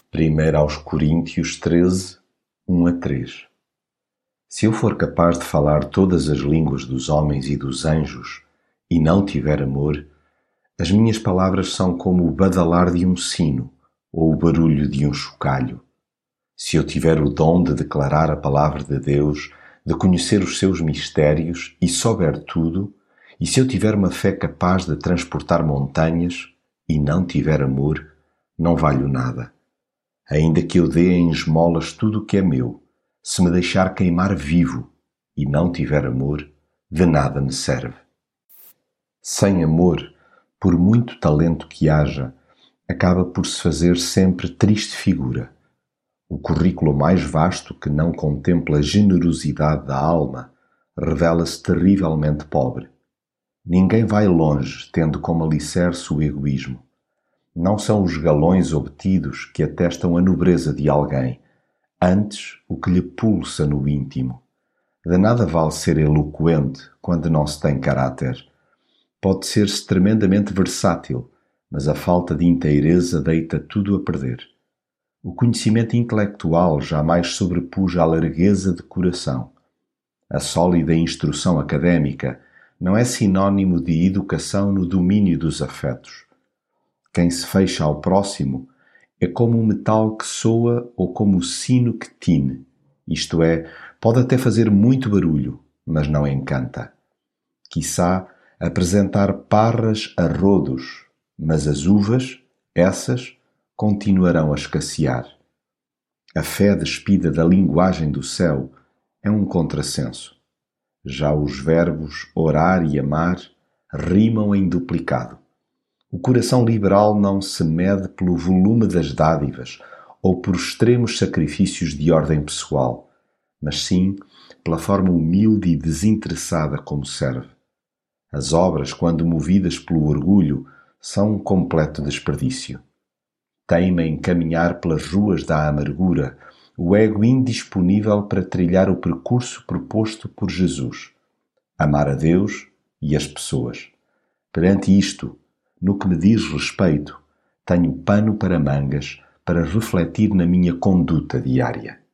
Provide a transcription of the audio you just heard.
1 aos Coríntios 13, 1-3. Se eu for capaz de falar todas as línguas dos homens e dos anjos, e não tiver amor, as minhas palavras são como o badalar de um sino ou o barulho de um chocalho. Se eu tiver o dom de declarar a palavra de Deus, de conhecer os seus mistérios e souber tudo, e se eu tiver uma fé capaz de transportar montanhas e não tiver amor, não valho nada. Ainda que eu dê em esmolas tudo o que é meu, se me deixar queimar vivo e não tiver amor, de nada me serve. Sem amor, por muito talento que haja, acaba por se fazer sempre triste figura. O currículo mais vasto que não contempla a generosidade da alma revela-se terrivelmente pobre. Ninguém vai longe tendo como alicerce o egoísmo. Não são os galões obtidos que atestam a nobreza de alguém, antes o que lhe pulsa no íntimo. De nada vale ser eloquente quando não se tem caráter. Pode ser-se tremendamente versátil, mas a falta de inteireza deita tudo a perder. O conhecimento intelectual jamais sobrepuja a largueza de coração. A sólida instrução académica não é sinônimo de educação no domínio dos afetos. Quem se fecha ao próximo é como um metal que soa ou como o sino que tine, isto é, pode até fazer muito barulho, mas não encanta. Quiçá apresentar parras a rodos, mas as uvas, essas, continuarão a escassear. A fé despida da linguagem do céu é um contrassenso. Já os verbos orar e amar rimam em duplicado. O coração liberal não se mede pelo volume das dádivas ou por extremos sacrifícios de ordem pessoal, mas sim pela forma humilde e desinteressada como serve. As obras, quando movidas pelo orgulho, são um completo desperdício. Teima em caminhar pelas ruas da amargura, o ego indisponível para trilhar o percurso proposto por Jesus. Amar a Deus e as pessoas. Perante isto, no que me diz respeito, tenho pano para mangas para refletir na minha conduta diária.